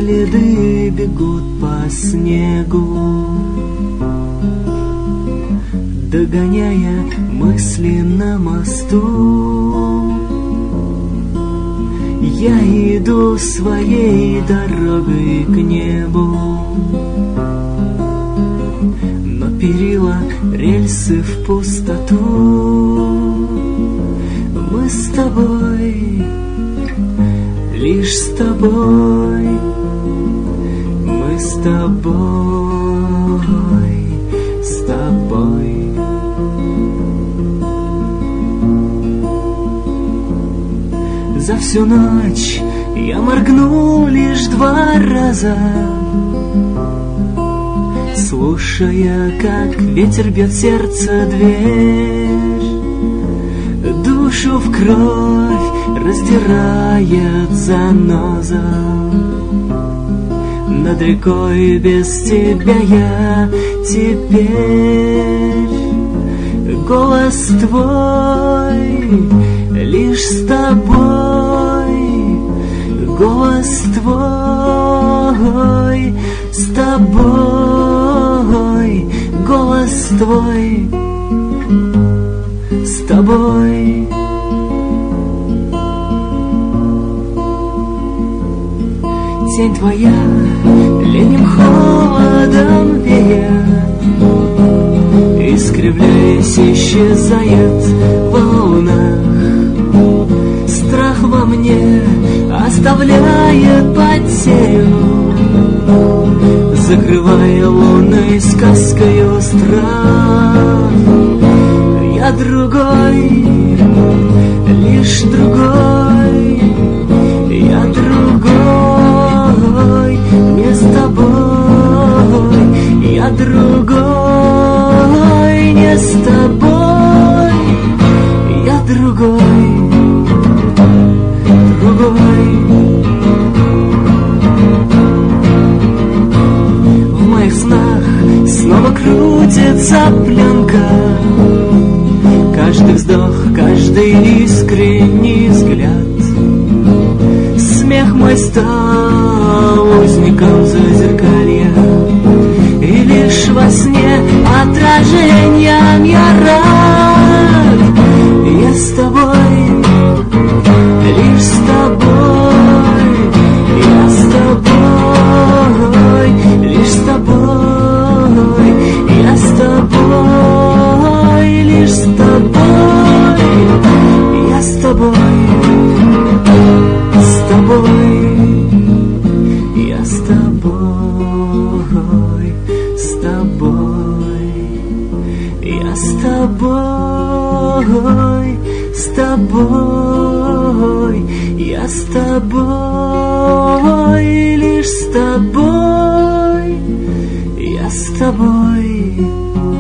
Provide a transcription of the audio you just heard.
следы бегут по снегу, догоняя мысли на мосту. Я иду своей дорогой к небу, но перила, рельсы в пустоту. Мы с тобой, лишь с тобой, мы с тобой, с тобой. За всю ночь я моргнул лишь 2 раза, слушая, как ветер бьет сердце дверь, душу в кровь раздирает заноза. Над рекой без тебя я теперь. Голос твой, лишь с тобой, голос твой, с тобой, голос твой, с тобой. Тень твоя летним холодом веет, искривляясь, исчезает в волнах. Страх во мне оставляет потерю, закрывая лунной сказкою страх. Я другой, лишь другой, я другой, не с тобой, я другой, не с тобой, я другой, другой. В моих снах снова крутится пленка, каждый вздох, каждый искренний взгляд. Смех мой стал узником зазеркалья, и лишь во сне отражением я рад. Я с тобой, лишь с тобой, я с тобой, лишь с тобой, я с тобой, лишь с тобой, я с тобой, с тобой, я с тобой, с тобой, я с тобой, с тобой, я с тобой, лишь с тобой, я с тобой.